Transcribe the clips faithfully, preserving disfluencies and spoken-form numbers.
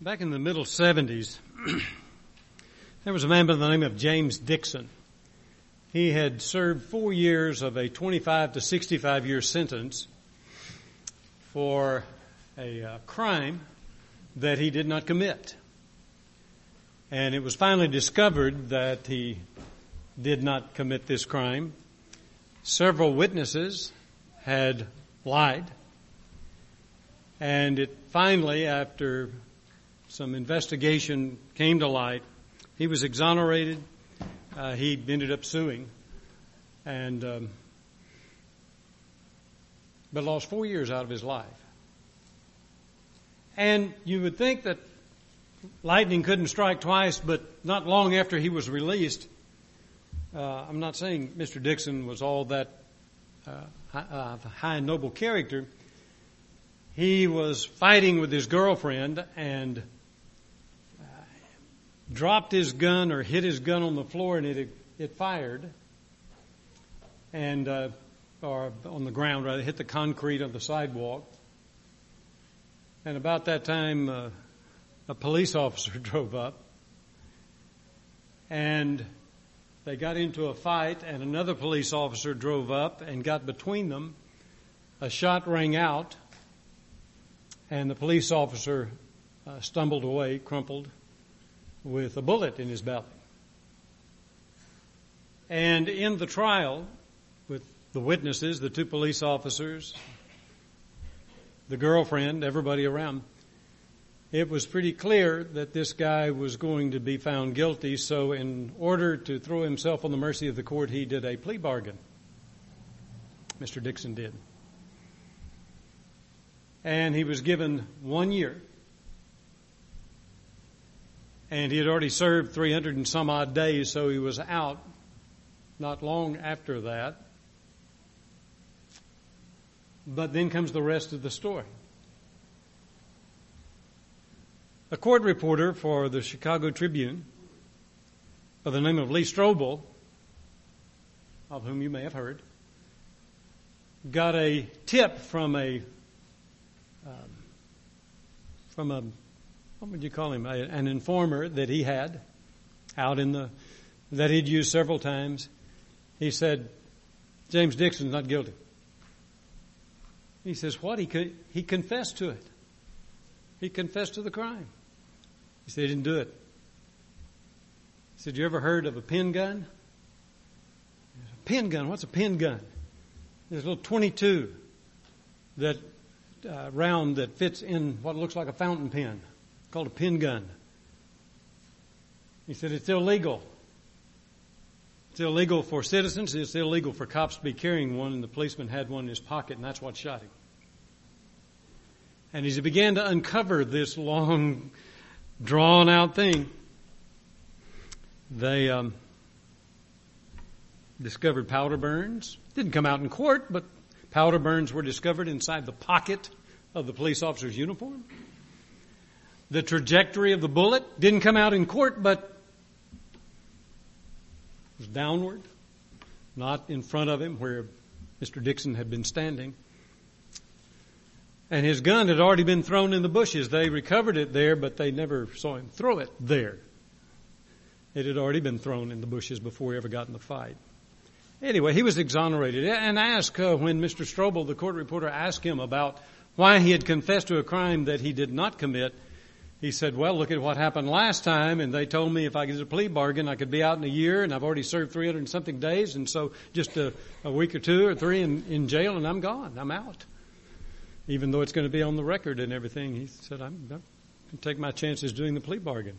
Back in the middle seventies, there was a man by the name of James Dixon. He had served four years of a twenty-five to sixty-five year sentence for a uh, crime that he did not commit. And it was finally discovered that he did not commit this crime. Several witnesses had lied. And it finally, after some investigation came to light, he was exonerated. Uh, he ended up suing, and um, but lost four years out of his life. And you would think that lightning couldn't strike twice, but not long after he was released, uh, I'm not saying Mister Dixon was all that uh, high, uh, high and noble character. He was fighting with his girlfriend and uh, dropped his gun or hit his gun on the floor, and it it fired, and uh, or on the ground rather, hit the concrete of the sidewalk. And about that time, uh, a police officer drove up, and they got into a fight, and another police officer drove up and got between them. A shot rang out, and the police officer uh, stumbled away, crumpled, with a bullet in his belly. And in the trial, with the witnesses, the two police officers, the girlfriend, everybody around, it was pretty clear that this guy was going to be found guilty. So in order to throw himself on the mercy of the court, he did a plea bargain. Mister Dixon did. And he was given one year. And he had already served three hundred and some odd days, so he was out not long after that. But then comes the rest of the story. A court reporter for the Chicago Tribune by the name of Lee Strobel, of whom you may have heard, got a tip from a um, from a what would you call him? A, an informer that he had out in the that he'd used several times. He said, James Dixon's not guilty. He says, what? He could, he confessed to it. He confessed to the crime. He said he didn't do it. He said, you ever heard of a pin gun? A pin gun? What's a pin gun? There's a little twenty-two that uh, round that fits in what looks like a fountain pen, called a pin gun. He said it's illegal. It's illegal for citizens. It's illegal for cops to be carrying one, and the policeman had one in his pocket, and that's what shot him. And as he began to uncover this long, drawn-out thing, they um, discovered powder burns. Didn't come out in court, but powder burns were discovered inside the pocket of the police officer's uniform. The trajectory of the bullet didn't come out in court, but was downward, not in front of him where Mister Dixon had been standing. And his gun had already been thrown in the bushes. They recovered it there, but they never saw him throw it there. It had already been thrown in the bushes before he ever got in the fight. Anyway, he was exonerated and asked uh, when Mister Strobel, the court reporter, asked him about why he had confessed to a crime that he did not commit. He said, well, look at what happened last time, and they told me if I did a plea bargain, I could be out in a year, and I've already served three hundred and something days, and so just a, a week or two or three in, in jail, and I'm gone. I'm out. Even though it's going to be on the record and everything, he said, I'm going to take my chances doing the plea bargain.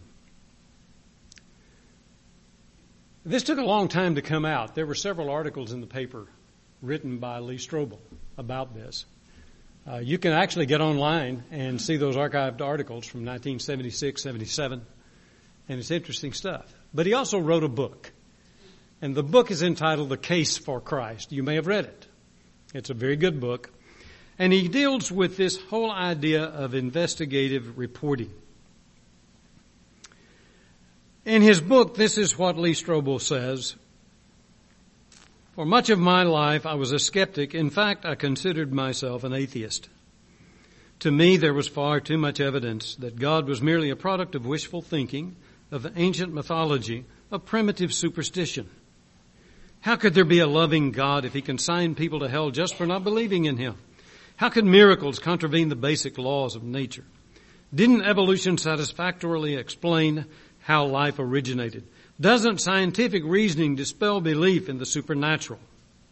This took a long time to come out. There were several articles in the paper written by Lee Strobel about this. Uh, you can actually get online and see those archived articles from nineteen seventy-six, seventy-seven, and it's interesting stuff. But he also wrote a book, and the book is entitled The Case for Christ. You may have read it. It's a very good book, and he deals with this whole idea of investigative reporting. In his book, this is what Lee Strobel says. For much of my life, I was a skeptic. In fact, I considered myself an atheist. To me, there was far too much evidence that God was merely a product of wishful thinking, of ancient mythology, of primitive superstition. How could there be a loving God if he consigned people to hell just for not believing in him? How could miracles contravene the basic laws of nature? Didn't evolution satisfactorily explain how life originated? Doesn't scientific reasoning dispel belief in the supernatural?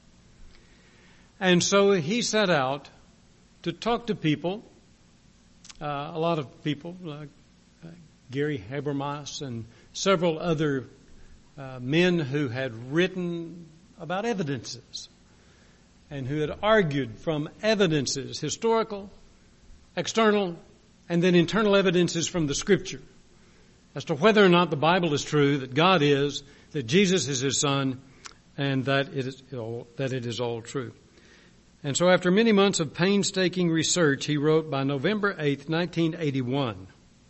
And so he set out to talk to people, uh, a lot of people, like uh, Gary Habermas and several other uh, men who had written about evidences and who had argued from evidences, historical, external, and then internal evidences from the Scripture as to whether or not the Bible is true, that God is, that Jesus is his Son, and that it is all, that it is all true. And so after many months of painstaking research, he wrote by November eighth, nineteen eighty-one,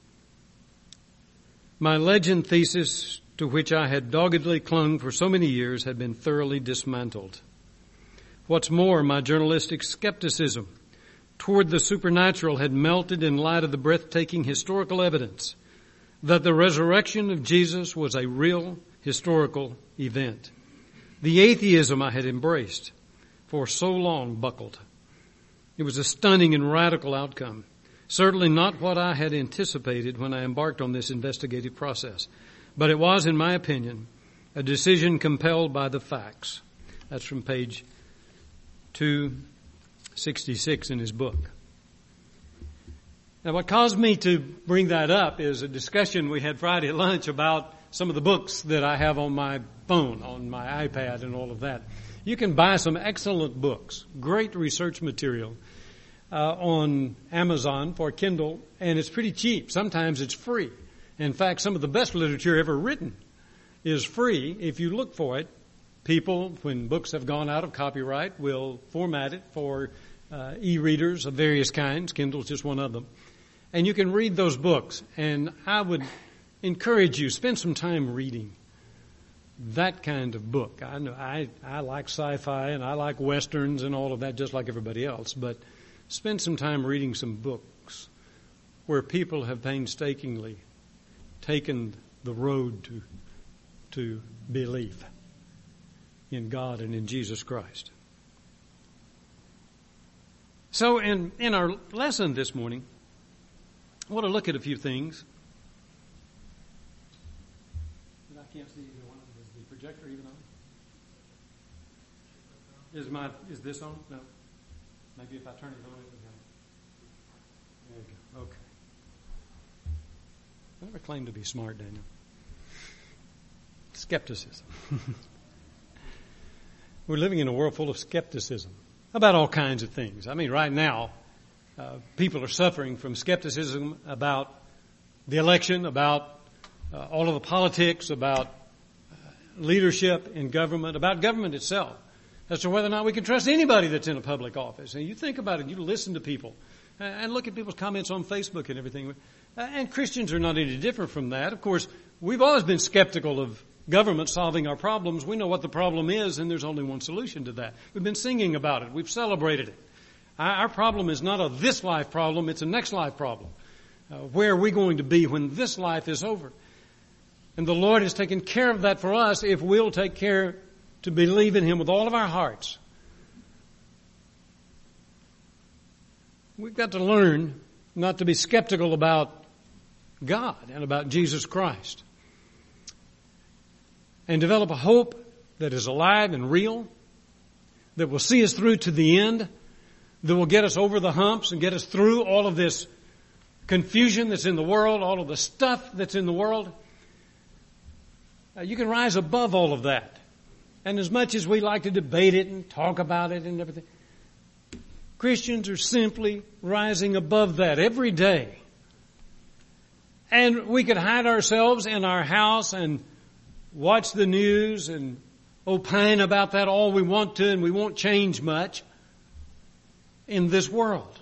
my legend thesis, to which I had doggedly clung for so many years, had been thoroughly dismantled. What's more, my journalistic skepticism toward the supernatural had melted in light of the breathtaking historical evidence that the resurrection of Jesus was a real historical event. The atheism I had embraced for so long buckled. It was a stunning and radical outcome, certainly not what I had anticipated when I embarked on this investigative process. But it was, in my opinion, a decision compelled by the facts. That's from page two sixty-six in his book. Now, what caused me to bring that up is a discussion we had Friday at lunch about some of the books that I have on my phone, on my iPad and all of that. You can buy some excellent books, great research material, uh, on Amazon for Kindle, and it's pretty cheap. Sometimes it's free. In fact, some of the best literature ever written is free if you look for it. People, when books have gone out of copyright, will format it for uh, e-readers of various kinds. Kindle's just one of them. And you can read those books. And I would encourage you, spend some time reading that kind of book. I know I, I like sci-fi and I like westerns and all of that just like everybody else. But spend some time reading some books where people have painstakingly taken the road to to belief in God and in Jesus Christ. So in, in our lesson this morning, I want to look at a few things. I can't see either one. Is the projector even on? Is my is this on? No. Maybe if I turn it on, it will go. There you go. Okay. I never claimed to be smart, Daniel. Skepticism. We're living in a world full of skepticism about all kinds of things. I mean, right now, uh, people are suffering from skepticism about the election, about uh, all of the politics, about uh, leadership in government, about government itself, as to whether or not we can trust anybody that's in a public office. And you think about it, you listen to people, uh, and look at people's comments on Facebook and everything. And Christians are not any different from that. Of course, we've always been skeptical of government solving our problems. We know what the problem is, and there's only one solution to that. We've been singing about it. We've celebrated it. Our problem is not a this life problem. It's a next life problem. Uh, where are we going to be when this life is over? And the Lord has taken care of that for us if we'll take care to believe in Him with all of our hearts. We've got to learn not to be skeptical about God and about Jesus Christ, and develop a hope that is alive and real, that will see us through to the end, that will get us over the humps and get us through all of this confusion that's in the world, all of the stuff that's in the world. Uh, you can rise above all of that. And as much as we like to debate it and talk about it and everything, Christians are simply rising above that every day. And we could hide ourselves in our house and watch the news and opine about that all we want to, and we won't change much in this world.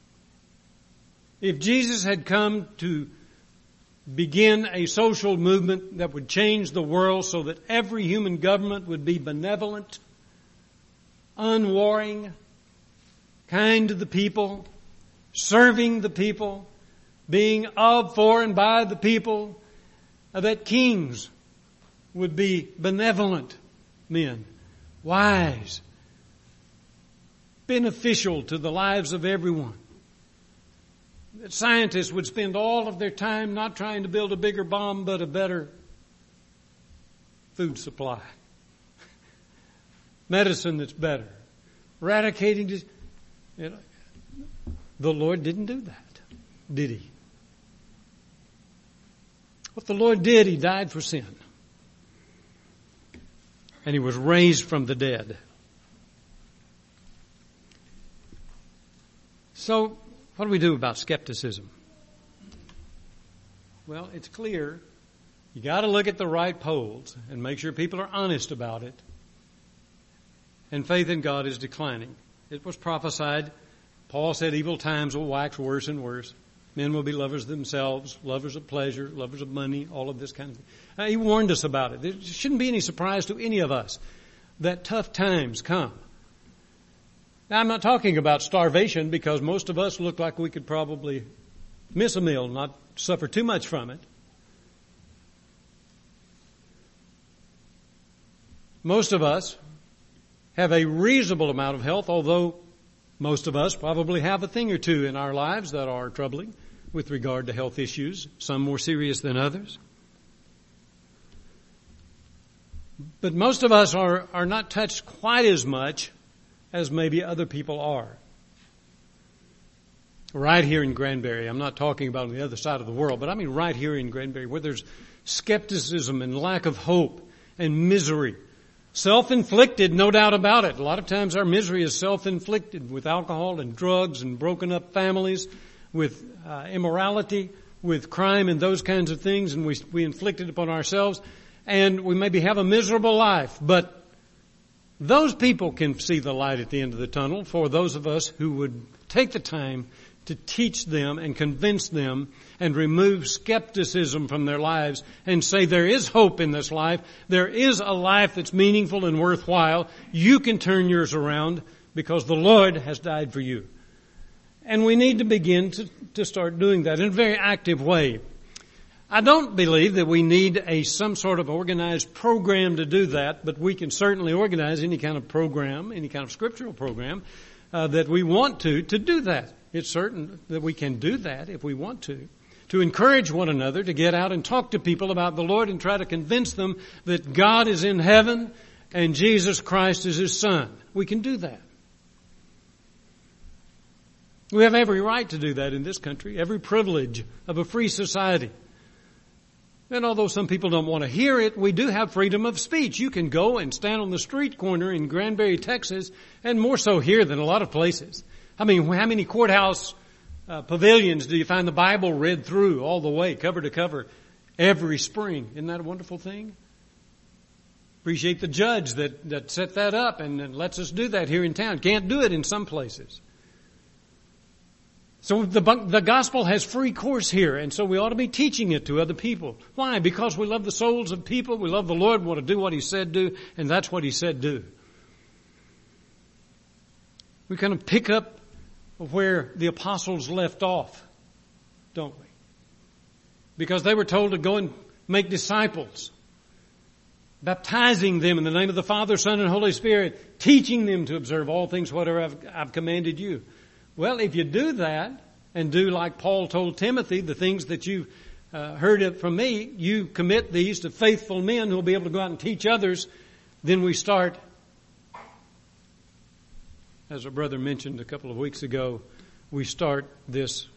If Jesus had come to begin a social movement that would change the world so that every human government would be benevolent, unwarring, kind to the people, serving the people, being of, for, and by the people, uh, that kings would be benevolent men, wise, beneficial to the lives of everyone. That scientists would spend all of their time not trying to build a bigger bomb, but a better food supply. Medicine that's better. Eradicating dis- you know, the Lord didn't do that, did He? What the Lord did, He died for sin. And He was raised from the dead. So, what do we do about skepticism? Well, it's clear. You got to look at the right polls and make sure people are honest about it. And faith in God is declining. It was prophesied. Paul said evil times will wax worse and worse. Men will be lovers of themselves, lovers of pleasure, lovers of money, all of this kind of thing. Uh, he warned us about it. There shouldn't be any surprise to any of us that tough times come. Now, I'm not talking about starvation, because most of us look like we could probably miss a meal, not suffer too much from it. Most of us have a reasonable amount of health, although most of us probably have a thing or two in our lives that are troubling with regard to health issues, some more serious than others. But most of us are, are not touched quite as much as maybe other people are. Right here in Granbury, I'm not talking about on the other side of the world, but I mean right here in Granbury, where there's skepticism and lack of hope and misery. Self-inflicted, no doubt about it. A lot of times our misery is self-inflicted with alcohol and drugs and broken up families, with uh, immorality, with crime and those kinds of things, and we, we inflict it upon ourselves. And we maybe have a miserable life, but those people can see the light at the end of the tunnel for those of us who would take the time to teach them and convince them and remove skepticism from their lives and say there is hope in this life. There is a life that's meaningful and worthwhile. You can turn yours around because the Lord has died for you. And we need to begin to, to start doing that in a very active way. I don't believe that we need a some sort of organized program to do that, but we can certainly organize any kind of program, any kind of scriptural program uh, that we want to, to do that. It's certain that we can do that if we want to, to encourage one another to get out and talk to people about the Lord and try to convince them that God is in heaven and Jesus Christ is His Son. We can do that. We have every right to do that in this country, every privilege of a free society. And although some people don't want to hear it, we do have freedom of speech. You can go and stand on the street corner in Granbury, Texas, and more so here than a lot of places. I mean, how many courthouse uh, pavilions do you find the Bible read through all the way, cover to cover, every spring? Isn't that a wonderful thing? Appreciate the judge that, that set that up and, and lets us do that here in town. Can't do it in some places. So the, the gospel has free course here, and so we ought to be teaching it to other people. Why? Because we love the souls of people, we love the Lord, we want to do what He said do, and that's what He said do. We kind of pick up where the apostles left off, don't we? Because they were told to go and make disciples, baptizing them in the name of the Father, Son, and Holy Spirit, teaching them to observe all things whatever I've, I've commanded you. Well, if you do that and do like Paul told Timothy, the things that you've uh, heard it from me, you commit these to faithful men who will be able to go out and teach others, then we start, as our brother mentioned a couple of weeks ago, we start this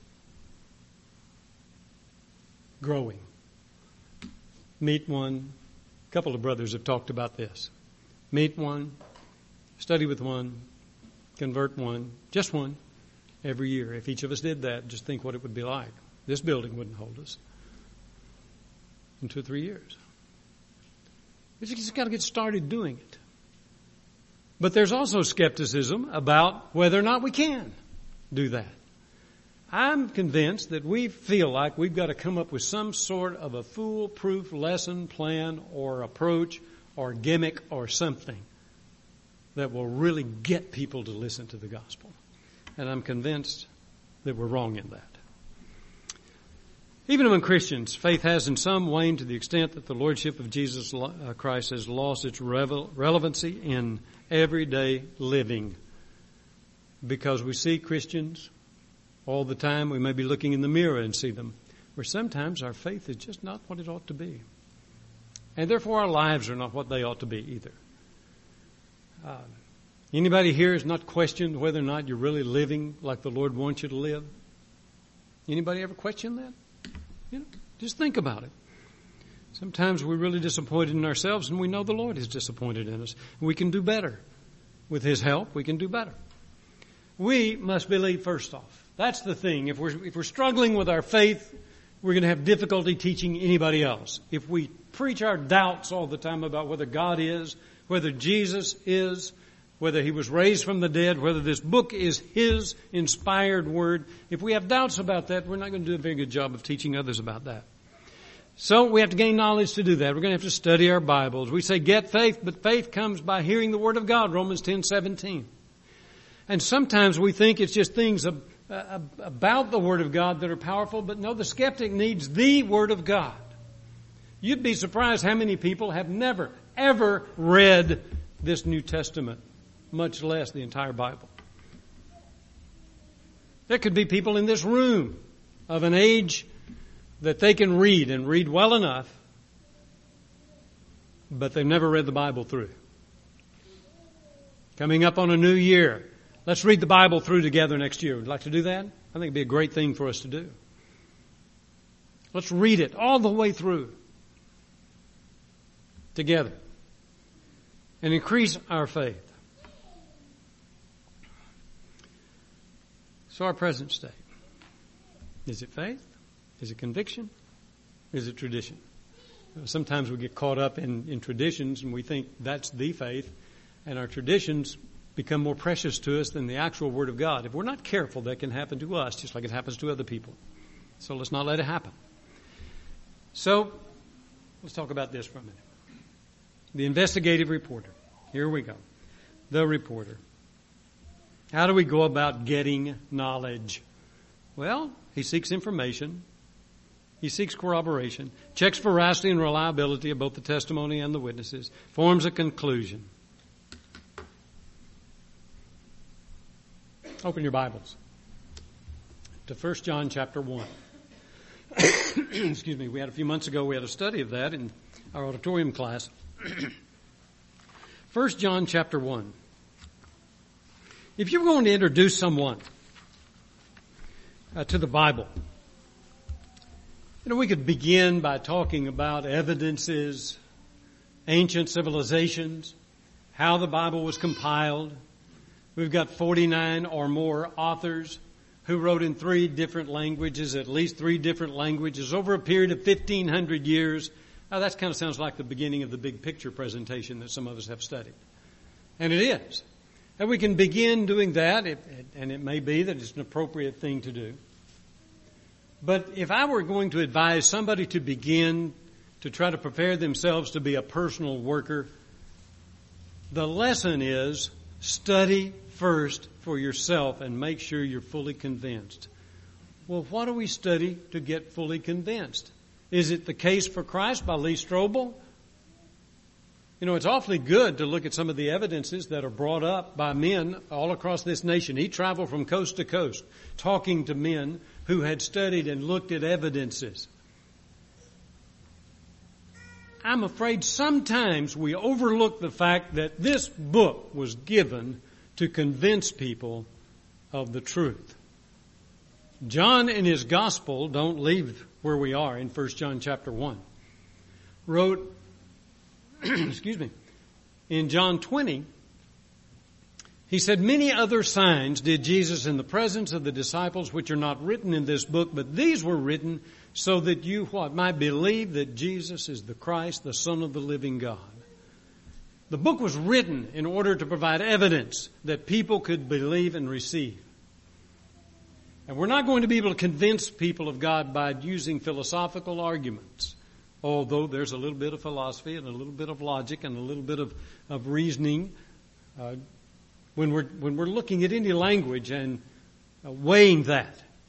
growing. Meet one. A couple of brothers have talked about this. Meet one, study with one, convert one, just one. Every year. If each of us did that, just think what it would be like. This building wouldn't hold us in two or three years. We just got to get started doing it. But there's also skepticism about whether or not we can do that. I'm convinced that we feel like we've got to come up with some sort of a foolproof lesson plan or approach or gimmick or something that will really get people to listen to the gospel. And I'm convinced that we're wrong in that. Even among Christians, faith has in some waned to the extent that the Lordship of Jesus Christ has lost its relevancy in everyday living. Because we see Christians all the time, we may be looking in the mirror and see them, where sometimes our faith is just not what it ought to be. And therefore our lives are not what they ought to be either. Uh, anybody here has not questioned whether or not you're really living like the Lord wants you to live? Anybody ever question that? You know, just think about it. Sometimes we're really disappointed in ourselves, and we know the Lord is disappointed in us. We can do better. With His help, we can do better. We must believe first off. That's the thing. If we're, if we're struggling with our faith, we're going to have difficulty teaching anybody else. If we preach our doubts all the time about whether God is, whether Jesus is, whether He was raised from the dead, whether this book is His inspired word, if we have doubts about that, we're not going to do a very good job of teaching others about that. So we have to gain knowledge to do that. We're going to have to study our Bibles. We say get faith, but faith comes by hearing the Word of God, Romans ten seventeen. And sometimes we think it's just things about the Word of God that are powerful, but no, the skeptic needs the Word of God. You'd be surprised how many people have never, ever read this New Testament, much less the entire Bible. There could be people in this room of an age that they can read and read well enough, but they've never read the Bible through. Coming up on a new year, let's read the Bible through together next year. Would you like to do that? I think it'd be a great thing for us to do. Let's read it all the way through together and increase our faith. So our present state. Is it faith? Is it conviction? Is it tradition? Sometimes we get caught up in, in traditions and we think that's the faith, and our traditions become more precious to us than the actual Word of God. If we're not careful, that can happen to us just like it happens to other people. So let's not let it happen. So let's talk about this for a minute. The investigative reporter. Here we go. The reporter. How do we go about getting knowledge? Well, he seeks information. He seeks corroboration, checks veracity and reliability of both the testimony and the witnesses, forms a conclusion. Open your Bibles to First John chapter one. Excuse me, we had a few months ago, we had a study of that in our auditorium class. First John chapter one. If you're going to introduce someone uh, to the Bible, you know, we could begin by talking about evidences, ancient civilizations, how the Bible was compiled. We've got forty-nine or more authors who wrote in three different languages, at least three different languages, over a period of fifteen hundred years. Now, that kind of sounds like the beginning of the big picture presentation that some of us have studied. And it is. And we can begin doing that, it, it, and it may be that it's an appropriate thing to do. But if I were going to advise somebody to begin to try to prepare themselves to be a personal worker, the lesson is study first for yourself and make sure you're fully convinced. Well, what do we study to get fully convinced? Is it The Case for Christ by Lee Strobel? You know, it's awfully good to look at some of the evidences that are brought up by men all across this nation. He traveled from coast to coast talking to men who had studied and looked at evidences. I'm afraid sometimes we overlook the fact that this book was given to convince people of the truth. John in his gospel, don't leave where we are in First John chapter one, wrote, excuse me, in John twenty, he said, many other signs did Jesus in the presence of the disciples, which are not written in this book, but these were written so that you, what, might believe that Jesus is the Christ, the Son of the living God. The book was written in order to provide evidence that people could believe and receive. And we're not going to be able to convince people of God by using philosophical arguments, although there's a little bit of philosophy and a little bit of logic and a little bit of, of reasoning uh, when we're when we're looking at any language and uh, weighing that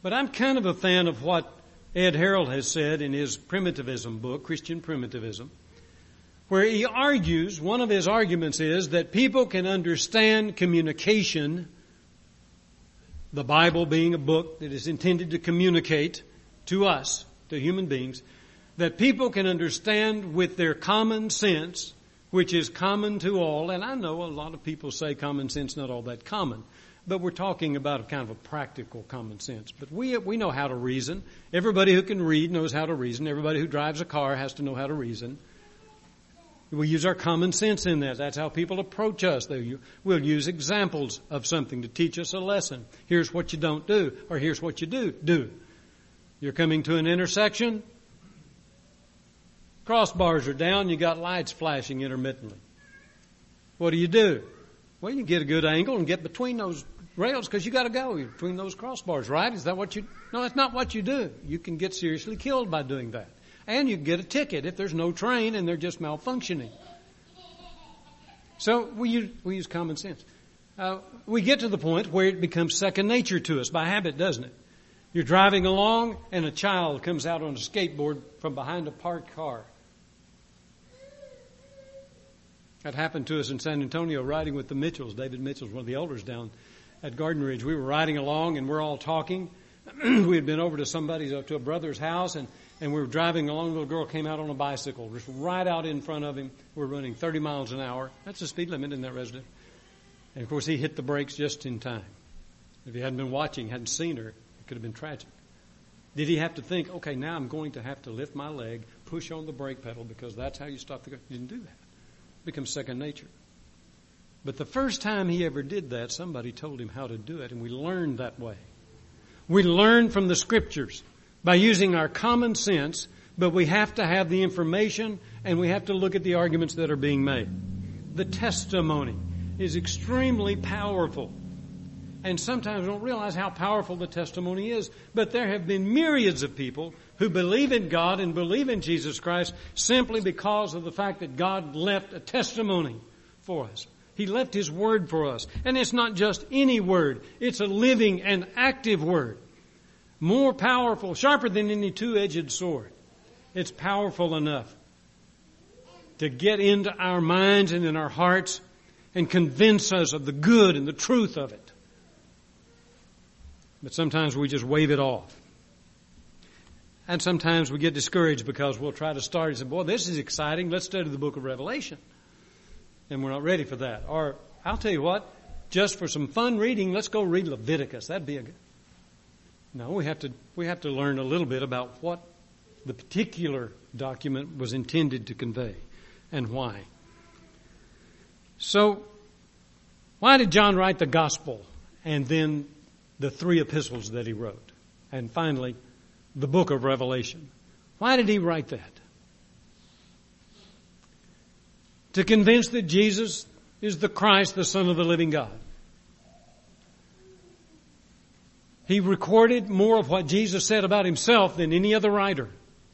But I'm kind of a fan of what Ed Harold has said in his primitivism book, Christian Primitivism, where he argues, one of his arguments is that people can understand communication, the Bible being a book that is intended to communicate to us, to human beings, that people can understand with their common sense, which is common to all. And I know a lot of people say common sense not all that common, but we're talking about a kind of a practical common sense. But we we know how to reason. Everybody who can read knows how to reason. Everybody who drives a car has to know how to reason. We use our common sense in that. That's how people approach us. They, we'll use examples of something to teach us a lesson. Here's what you don't do, or here's what you do do. You're coming to an intersection. Crossbars are down. You got lights flashing intermittently. What do you do? Well, you get a good angle and get between those rails because you got to go between those crossbars, right? Is that what you? No, that's not what you do. You can get seriously killed by doing that, and you can get a ticket if there's no train and they're just malfunctioning. So we use we use common sense. Uh, we get to the point where it becomes second nature to us by habit, doesn't it? You're driving along and a child comes out on a skateboard from behind a parked car. That happened to us in San Antonio riding with the Mitchells. David Mitchell's one of the elders down at Garden Ridge. We were riding along and we're all talking. We had been over to somebody's, up to a brother's house, and, and we were driving along. A little girl came out on a bicycle, just right out in front of him. We're running thirty miles an hour. That's the speed limit in that resident. And of course he hit the brakes just in time. If he hadn't been watching, hadn't seen her, it could have been tragic. Did he have to think, okay, now I'm going to have to lift my leg, push on the brake pedal because that's how you stop the car? He didn't do that. Becomes second nature. But the first time he ever did that, somebody told him how to do it, and we learned that way. We learn from the Scriptures by using our common sense, but we have to have the information and we have to look at the arguments that are being made. The testimony is extremely powerful. And sometimes we don't realize how powerful the testimony is. But there have been myriads of people who believe in God and believe in Jesus Christ simply because of the fact that God left a testimony for us. He left His Word for us. And it's not just any word. It's a living and active Word. More powerful, sharper than any two-edged sword. It's powerful enough to get into our minds and in our hearts and convince us of the good and the truth of it. But sometimes we just wave it off. And sometimes we get discouraged because we'll try to start and say, boy, this is exciting. Let's study the book of Revelation. And we're not ready for that. Or I'll tell you what, just for some fun reading, let's go read Leviticus. That'd be a good. No, we have to, we have to learn a little bit about what the particular document was intended to convey and why. So, why did John write the gospel and then the three epistles that he wrote? And finally, the book of Revelation. Why did he write that? To convince that Jesus is the Christ, the Son of the living God. He recorded more of what Jesus said about himself than any other writer.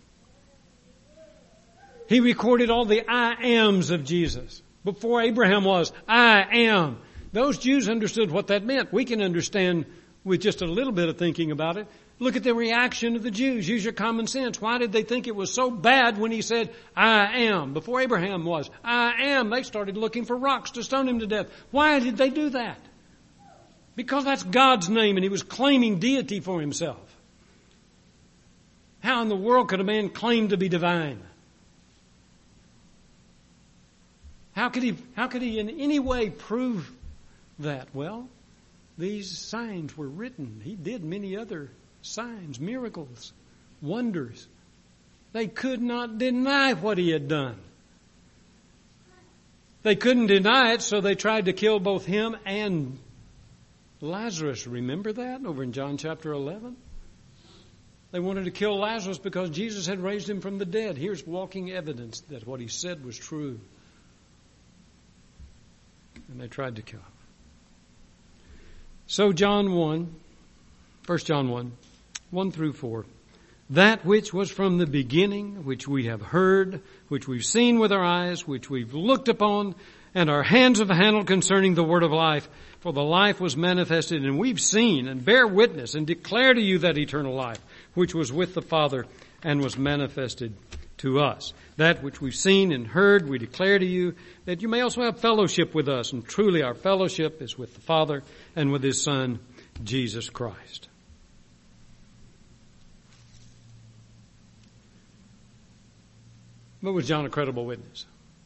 He recorded all the I ams of Jesus. Before Abraham was, I am. Those Jews understood what that meant. We can understand with just a little bit of thinking about it. Look at the reaction of the Jews. Use your common sense. Why did they think it was so bad when he said, I am? Before Abraham was, I am. They started looking for rocks to stone him to death. Why did they do that? Because that's God's name and he was claiming deity for himself. How in the world could a man claim to be divine? How could he, how could he in any way prove that? Well, these signs were written. He did many other signs, miracles, wonders. They could not deny what he had done. They couldn't deny it, so they tried to kill both him and Lazarus. Remember that over in John chapter eleven? They wanted to kill Lazarus because Jesus had raised him from the dead. Here's walking evidence that what he said was true. And they tried to kill him. So John one, First John one, one through four. That which was from the beginning, which we have heard, which we've seen with our eyes, which we've looked upon, and our hands have handled concerning the word of life. For the life was manifested, and we've seen and bear witness and declare to you that eternal life, which was with the Father and was manifested to us. That which we've seen and heard, we declare to you, that you may also have fellowship with us. And truly our fellowship is with the Father and with His Son, Jesus Christ. But was John a credible witness?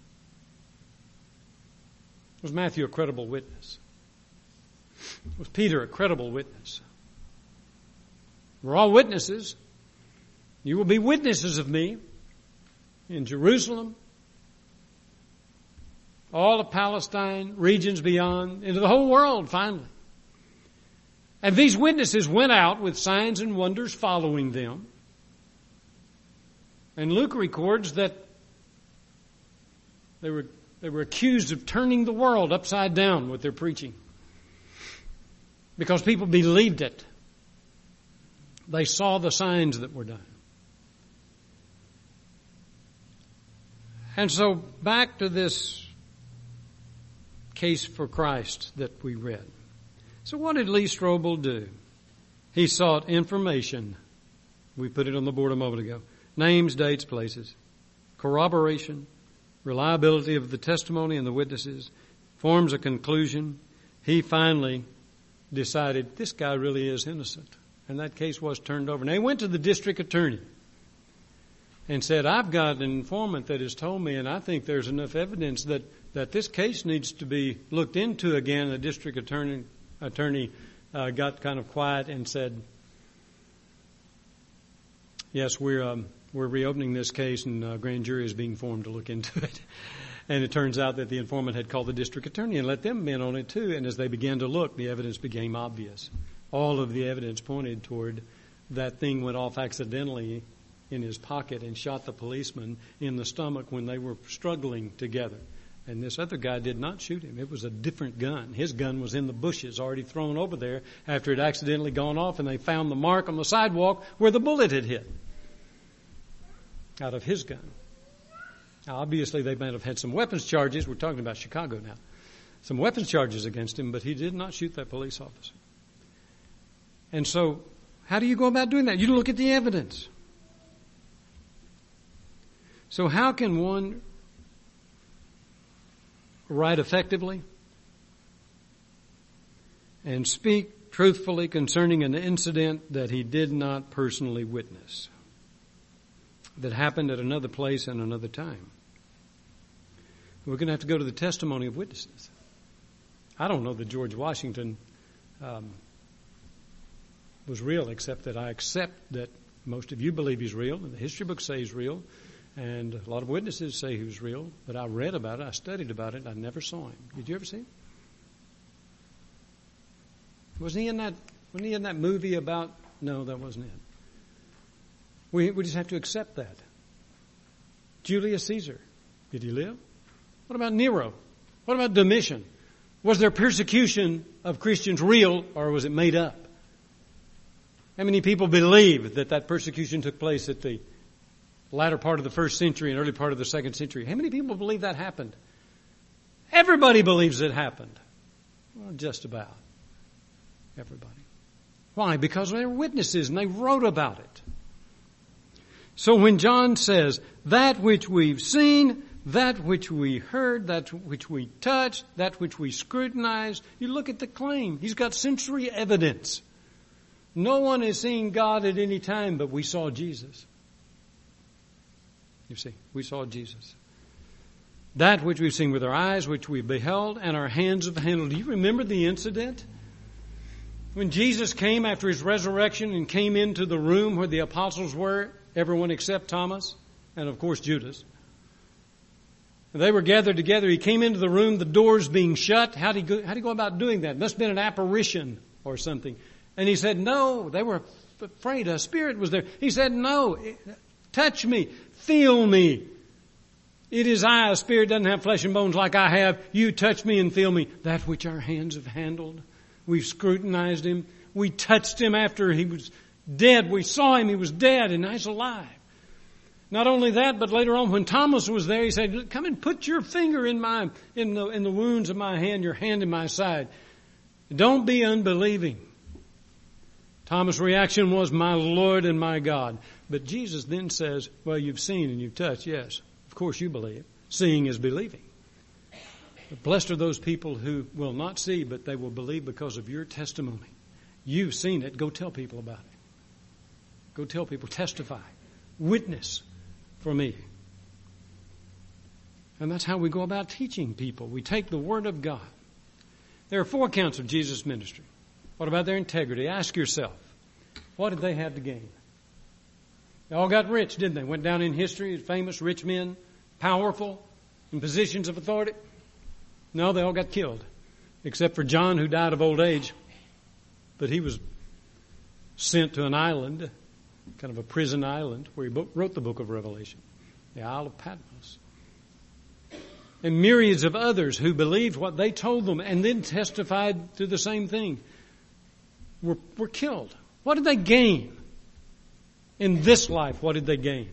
Was Matthew a credible witness? Was Peter a credible witness? We're all witnesses. You will be witnesses of me in Jerusalem, all of Palestine, regions beyond, into the whole world finally. And these witnesses went out with signs and wonders following them. And Luke records that they were, they were accused of turning the world upside down with their preaching, because people believed it. They saw the signs that were done. And so back to this case for Christ that we read. So what did Lee Strobel do? He sought information. We put it on the board a moment ago. Names, dates, places. Corroboration. Reliability of the testimony and the witnesses. Forms a conclusion. He finally decided this guy really is innocent. And that case was turned over. Now he went to the district attorney and said, I've got an informant that has told me, and I think there's enough evidence that, that this case needs to be looked into again. The district attorney, attorney uh, got kind of quiet and said, yes, we're um, we're reopening this case, and a grand jury is being formed to look into it. And it turns out that the informant had called the district attorney and let them in on it too. And as they began to look, the evidence became obvious. All of the evidence pointed toward that thing went off accidentally in his pocket and shot the policeman in the stomach when they were struggling together. And this other guy did not shoot him. It was a different gun. His gun was in the bushes, already thrown over there after it had accidentally gone off, and they found the mark on the sidewalk where the bullet had hit out of his gun. Now, obviously, they might have had some weapons charges. We're talking about Chicago now. Some weapons charges against him, but he did not shoot that police officer. And so, how do you go about doing that? You look at the evidence. So how can one write effectively and speak truthfully concerning an incident that he did not personally witness, that happened at another place and another time? We're going to have to go to the testimony of witnesses. I don't know that George Washington um, was real, except that I accept that most of you believe he's real, and the history books say he's real. And a lot of witnesses say he was real, but I read about it, I studied about it, I never saw him. Did you ever see him? Wasn't he in that, wasn't he in that movie about, no, that wasn't it. We, we just have to accept that. Julius Caesar, did he live? What about Nero? What about Domitian? Was their persecution of Christians real, or was it made up? How many people believe that that persecution took place at the latter part of the first century and early part of the second century? How many people believe that happened? Everybody believes it happened. Well, just about everybody. Why? Because they were witnesses and they wrote about it. So when John says, that which we've seen, that which we heard, that which we touched, that which we scrutinized, you look at the claim. He's got sensory evidence. No one has seen God at any time, but we saw Jesus. You see, we saw Jesus. That which we've seen with our eyes, which we beheld, and our hands have handled. Do you remember the incident? When Jesus came after His resurrection and came into the room where the apostles were, everyone except Thomas, and of course Judas. They were gathered together. He came into the room, the doors being shut. How did he go, how did he go about doing that? It must have been an apparition or something. And he said, no, they were afraid. A spirit was there. He said, no, touch me, feel me. It is I, a spirit doesn't have flesh and bones like I have. You touch me and feel me. That which our hands have handled. We've scrutinized Him. We touched Him after He was dead. We saw Him. He was dead and now He's alive. Not only that, but later on when Thomas was there, he said, come and put your finger in my, in the, in the wounds of my hand, your hand in my side. Don't be unbelieving. Thomas' reaction was, my Lord and my God. But Jesus then says, well, you've seen and you've touched. Yes, of course you believe. Seeing is believing. But blessed are those people who will not see, but they will believe because of your testimony. You've seen it. Go tell people about it. Go tell people. Testify. Witness for me. And that's how we go about teaching people. We take the Word of God. There are four accounts of Jesus' ministry. What about their integrity? Ask yourself, what did they have to gain? They all got rich, didn't they? Went down in history as famous rich men, powerful, in positions of authority. No, they all got killed, except for John, who died of old age. But he was sent to an island, kind of a prison island, where he wrote the book of Revelation, the Isle of Patmos. And myriads of others who believed what they told them and then testified to the same thing were, were killed. What did they gain? In this life, what did they gain?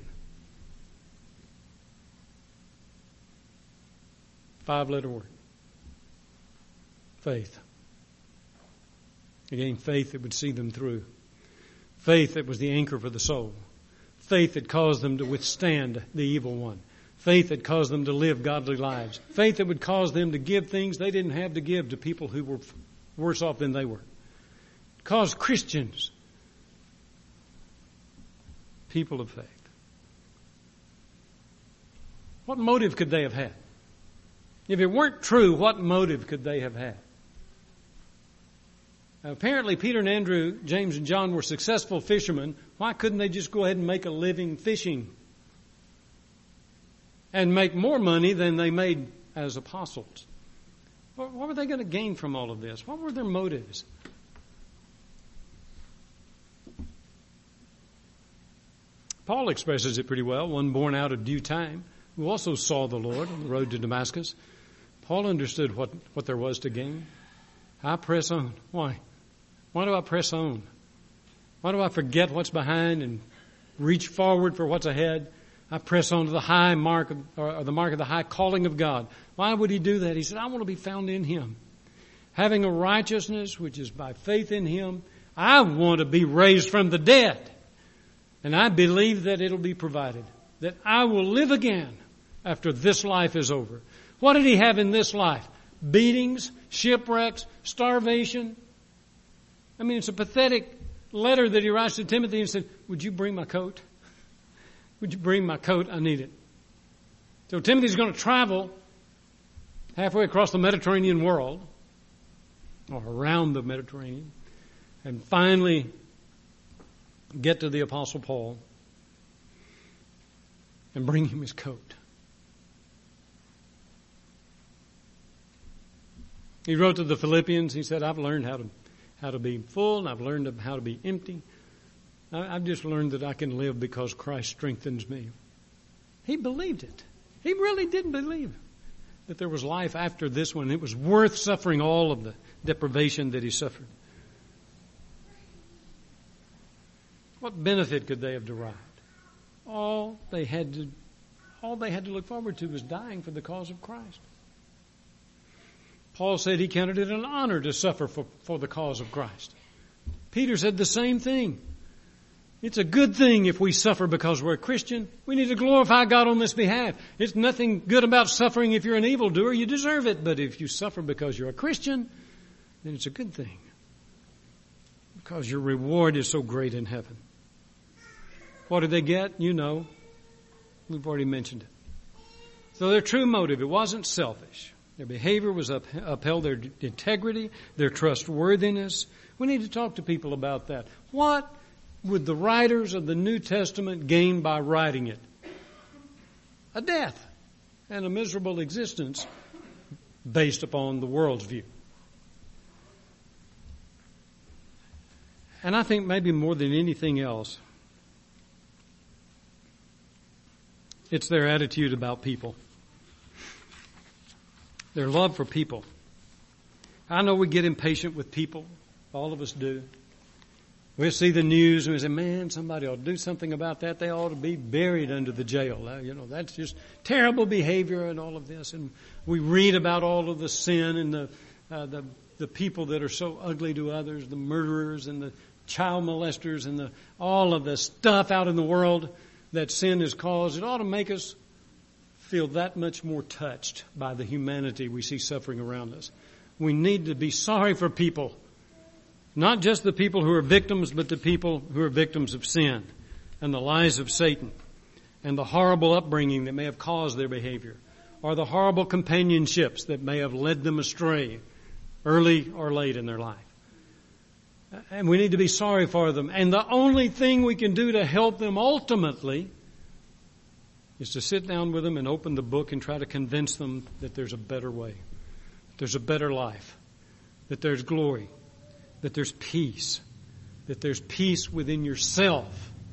Five-letter word. Faith. They gained faith that would see them through. Faith that was the anchor for the soul. Faith that caused them to withstand the evil one. Faith that caused them to live godly lives. Faith that would cause them to give things they didn't have to give to people who were worse off than they were. It caused Christians, people of faith. What motive could they have had? If it weren't true, what motive could they have had? Now, apparently Peter and Andrew, James and John were successful fishermen. Why couldn't they just go ahead and make a living fishing? And make more money than they made as apostles? What were they going to gain from all of this? What were their motives? Paul expresses it pretty well, one born out of due time, who also saw the Lord on the road to Damascus. Paul understood what, what there was to gain. I press on. Why? Why do I press on? Why do I forget what's behind and reach forward for what's ahead? I press on to the high mark of, or the mark of the high calling of God. Why would he do that? He said, I want to be found in him. Having a righteousness which is by faith in him, I want to be raised from the dead. And I believe that it'll be provided. That I will live again after this life is over. What did he have in this life? Beatings, shipwrecks, starvation. I mean, it's a pathetic letter that he writes to Timothy and said, would you bring my coat? Would you bring my coat? I need it. So Timothy's going to travel halfway across the Mediterranean world, or around the Mediterranean, and finally get to the Apostle Paul and bring him his coat. He wrote to the Philippians, he said, I've learned how to how to be full, and I've learned how to be empty. I've just learned that I can live because Christ strengthens me. He believed it. He really did believe that there was life after this one. It was worth suffering all of the deprivation that he suffered. What benefit could they have derived? All they had to, all they had to look forward to was dying for the cause of Christ. Paul said he counted it an honor to suffer for, for the cause of Christ. Peter said the same thing. It's a good thing if we suffer because we're a Christian. We need to glorify God on this behalf. It's nothing good about suffering if you're an evildoer. You deserve it. But if you suffer because you're a Christian, then it's a good thing. Because your reward is so great in heaven. What did they get? You know. We've already mentioned it. So their true motive, it wasn't selfish. Their behavior was up, upheld, their integrity, their trustworthiness. We need to talk to people about that. What would the writers of the New Testament gain by writing it? A death and a miserable existence based upon the world's view. And I think maybe more than anything else, it's their attitude about people. Their love for people. I know we get impatient with people. All of us do. We'll see the news and we say, man, somebody ought to do something about that. They ought to be buried under the jail. Uh, you know, that's just terrible behavior and all of this. And we read about all of the sin and the, uh, the, the people that are so ugly to others, the murderers and the child molesters and the, all of the stuff out in the world that sin has caused. It ought to make us feel that much more touched by the humanity we see suffering around us. We need to be sorry for people. Not just the people who are victims, but the people who are victims of sin and the lies of Satan and the horrible upbringing that may have caused their behavior, or the horrible companionships that may have led them astray early or late in their life. And we need to be sorry for them. And the only thing we can do to help them ultimately is to sit down with them and open the book and try to convince them that there's a better way, that there's a better life, that there's glory, that there's peace, that there's peace within yourself.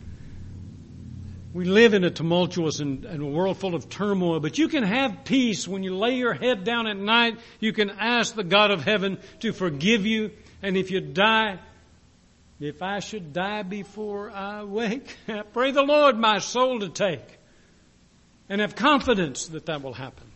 We live in a tumultuous and, and a world full of turmoil, but you can have peace when you lay your head down at night. You can ask the God of heaven to forgive you. And if you die, if I should die before I wake, I pray the Lord my soul to take. And have confidence that that will happen.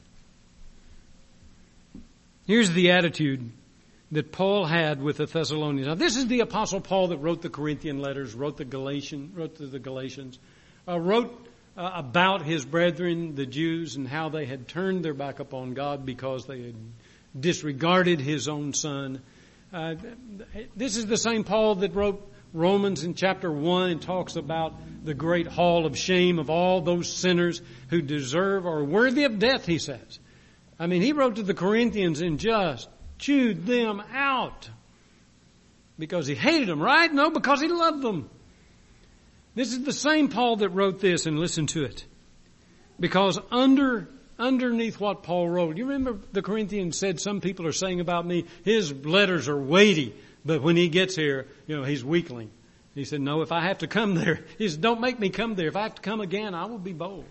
Here's the attitude that Paul had with the Thessalonians. Now, this is the Apostle Paul that wrote the Corinthian letters, wrote the Galatian, wrote to the Galatians, uh, wrote uh, about his brethren, the Jews, and how they had turned their back upon God because they had disregarded His own Son. Uh, this is the same Paul that wrote Romans in chapter one and talks about the great hall of shame of all those sinners who deserve or are worthy of death, he says. I mean, he wrote to the Corinthians and just chewed them out because he hated them, right? No, because he loved them. This is the same Paul that wrote this, and listen to it. Because under underneath what Paul wrote, you remember the Corinthians said, some people are saying about me, his letters are weighty, but when he gets here, you know, he's weakling. He said, no, if I have to come there, he said, don't make me come there. If I have to come again, I will be bold.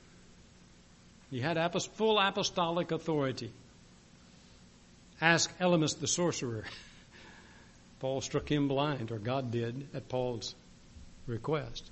He had full apostolic authority. Ask Elymas the sorcerer. Paul struck him blind, or God did, at Paul's request.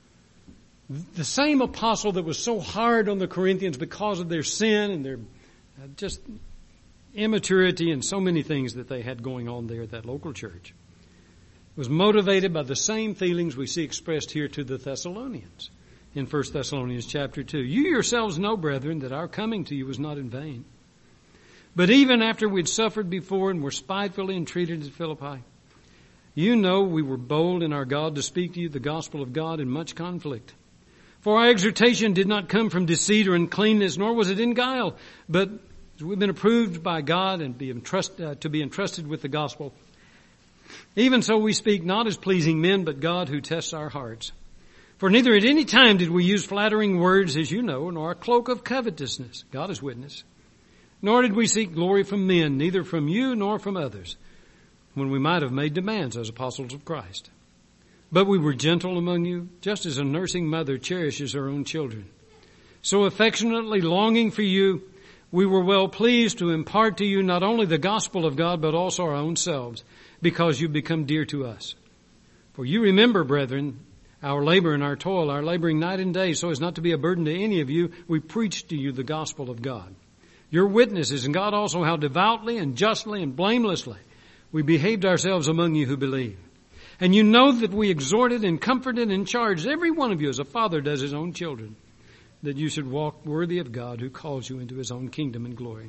The same apostle that was so hard on the Corinthians because of their sin and their just immaturity and so many things that they had going on there at that local church was motivated by the same feelings we see expressed here to the Thessalonians in First Thessalonians chapter two. You yourselves know, brethren, that our coming to you was not in vain. But even after we'd suffered before and were spitefully entreated at Philippi, you know we were bold in our God to speak to you the gospel of God in much conflict. For our exhortation did not come from deceit or uncleanness, nor was it in guile, but we've been approved by God and be entrust, uh, to be entrusted with the gospel. Even so we speak not as pleasing men, but God who tests our hearts. For neither at any time did we use flattering words, as you know, nor a cloak of covetousness. God is witness. Nor did we seek glory from men, neither from you nor from others, when we might have made demands as apostles of Christ. But we were gentle among you, just as a nursing mother cherishes her own children. So affectionately longing for you, we were well pleased to impart to you not only the gospel of God, but also our own selves, because you become dear to us. For you remember, brethren, our labor and our toil, our laboring night and day, so as not to be a burden to any of you, we preach to you the gospel of God. Your witnesses, and God also, how devoutly and justly and blamelessly we behaved ourselves among you who believe. And you know that we exhorted and comforted and charged every one of you as a father does his own children, that you should walk worthy of God who calls you into His own kingdom and glory.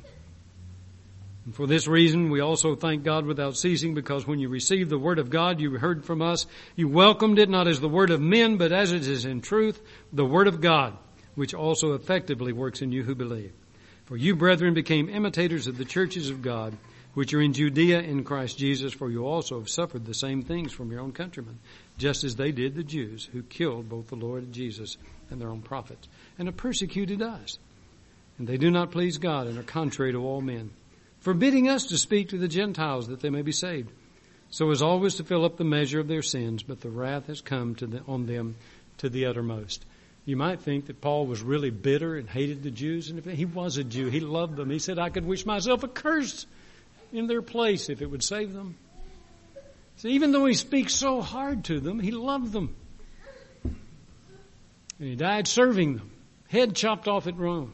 And for this reason, we also thank God without ceasing, because when you received the word of God you heard from us, you welcomed it not as the word of men, but as it is in truth, the word of God, which also effectively works in you who believe. For you, brethren, became imitators of the churches of God, which are in Judea in Christ Jesus, for you also have suffered the same things from your own countrymen, just as they did the Jews, who killed both the Lord Jesus and their own prophets, and have persecuted us. And they do not please God, and are contrary to all men, forbidding us to speak to the Gentiles that they may be saved, so as always to fill up the measure of their sins, but the wrath has come to the, on them to the uttermost. You might think that Paul was really bitter and hated the Jews, and if he was a Jew, he loved them. He said, I could wish myself accursed in their place if it would save them. So even though he speaks so hard to them, he loved them. And he died serving them. Head chopped off at Rome.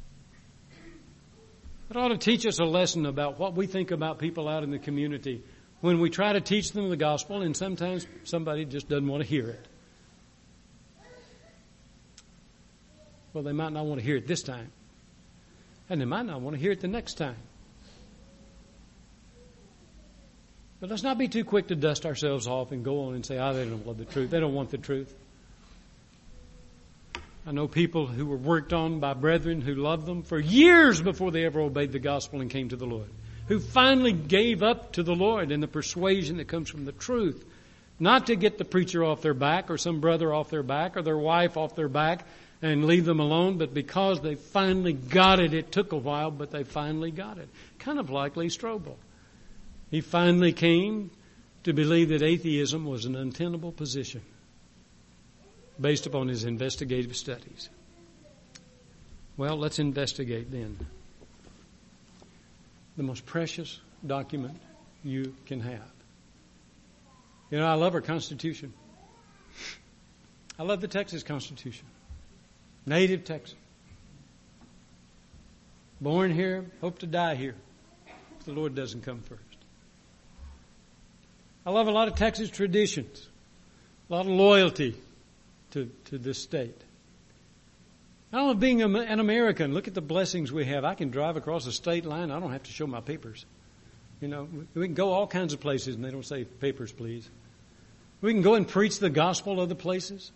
It ought to teach us a lesson about what we think about people out in the community when we try to teach them the gospel and sometimes somebody just doesn't want to hear it. Well, they might not want to hear it this time. And they might not want to hear it the next time. But let's not be too quick to dust ourselves off and go on and say, oh, they don't love the truth. They don't want the truth. I know people who were worked on by brethren who loved them for years before they ever obeyed the gospel and came to the Lord. Who finally gave up to the Lord in the persuasion that comes from the truth. Not to get the preacher off their back or some brother off their back or their wife off their back and leave them alone, but because they finally got it. It took a while, but they finally got it. Kind of like Lee Strobel. He finally came to believe that atheism was an untenable position based upon his investigative studies. Well, let's investigate then. The most precious document you can have. You know, I love our Constitution. I love the Texas Constitution. Native Texan. Born here, hope to die here, if the Lord doesn't come first. I love a lot of Texas traditions, a lot of loyalty to, to this state. I love being an American. Look at the blessings we have. I can drive across the state line. I don't have to show my papers. You know, we can go all kinds of places and they don't say papers, please. We can go and preach the gospel other places.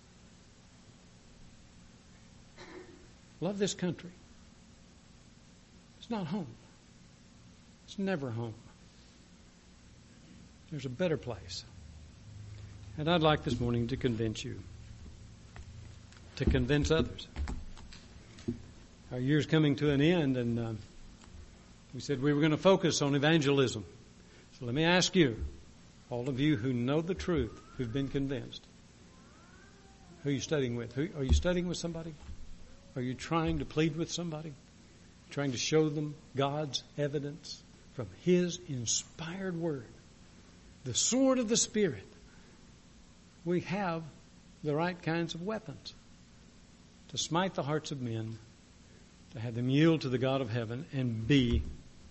Love this country. It's not home. It's never home. There's a better place. And I'd like this morning to convince you, to convince others. Our year's coming to an end, and uh, we said we were going to focus on evangelism. So let me ask you, all of you who know the truth, who've been convinced, who are you studying with? Who, are you studying with somebody? Are you trying to plead with somebody? Trying to show them God's evidence from His inspired word? The sword of the Spirit. We have the right kinds of weapons to smite the hearts of men, to have them yield to the God of heaven and be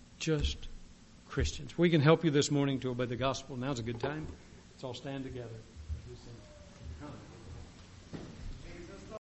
just Christians. We can help you this morning to obey the gospel. Now's a good time. Let's all stand together.